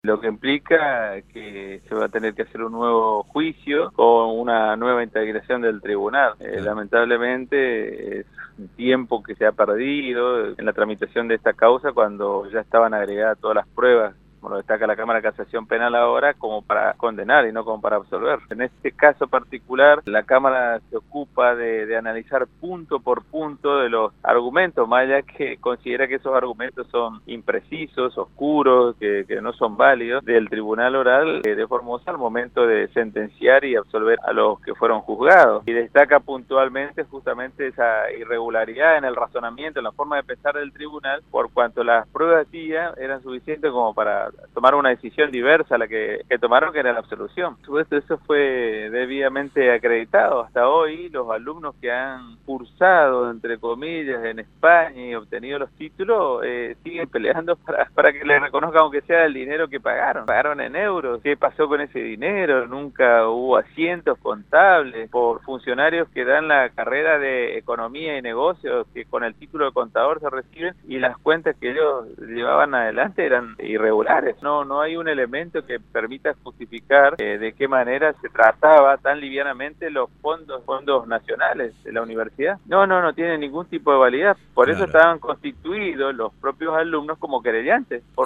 lo que implica que se va a tener que hacer un nuevo juicio con una nueva integración del tribunal. Lamentablemente es un tiempo que se ha perdido en la tramitación de esta causa cuando ya estaban agregadas todas las pruebas, como lo destaca la Cámara de Casación Penal ahora, como para condenar y no como para absolver. En este caso particular, la Cámara se ocupa de analizar punto por punto de los argumentos, más allá que considera que esos argumentos son imprecisos, oscuros, que no son válidos, del Tribunal Oral de Formosa al momento de sentenciar y absolver a los que fueron juzgados. Y destaca puntualmente justamente esa irregularidad en el razonamiento, en la forma de pensar del tribunal, por cuanto las pruebas eran suficientes como para tomar una decisión diversa a la que tomaron, que era la absolución. Por supuesto, eso fue debidamente acreditado. Hasta hoy, los alumnos que han cursado, entre comillas, en España y obtenido los títulos, siguen peleando para que les reconozcan, aunque sea el dinero que pagaron. Pagaron en euros. ¿Qué pasó con ese dinero? Nunca hubo asientos contables por funcionarios que dan la carrera de Economía y Negocios, que con el título de contador se reciben, y las cuentas que ellos llevaban adelante eran irregulares. No hay un elemento que permita justificar de qué manera se trataba tan livianamente los fondos nacionales de la universidad. No tiene ningún tipo de validez. Por eso estaban constituidos los propios alumnos como querellantes, por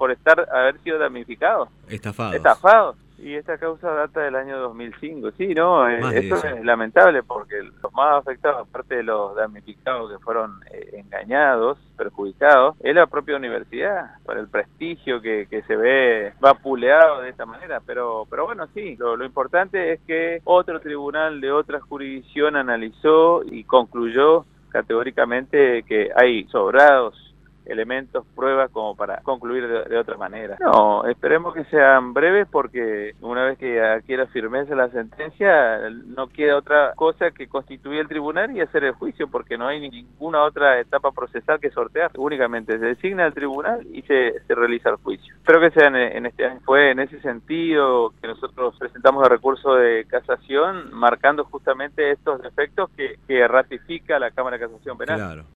haber sido damnificados. Estafados. Y esta causa data del año 2005. Sí, no, esto es lamentable porque los más afectados, aparte de los damnificados que fueron engañados, perjudicados, es la propia universidad, por el prestigio que se ve vapuleado de esta manera. Pero bueno, sí, lo importante es que otro tribunal de otra jurisdicción analizó y concluyó categóricamente que hay sobrados elementos, pruebas como para concluir de otra manera. No, esperemos que sean breves porque una vez que adquiera firmeza la sentencia no queda otra cosa que constituir el tribunal y hacer el juicio, porque no hay ninguna otra etapa procesal que sortear. Únicamente se designa el tribunal y se realiza el juicio. Espero que sea en este año. Fue en ese sentido que nosotros presentamos el recurso de casación marcando justamente estos defectos que ratifica la Cámara de Casación Penal.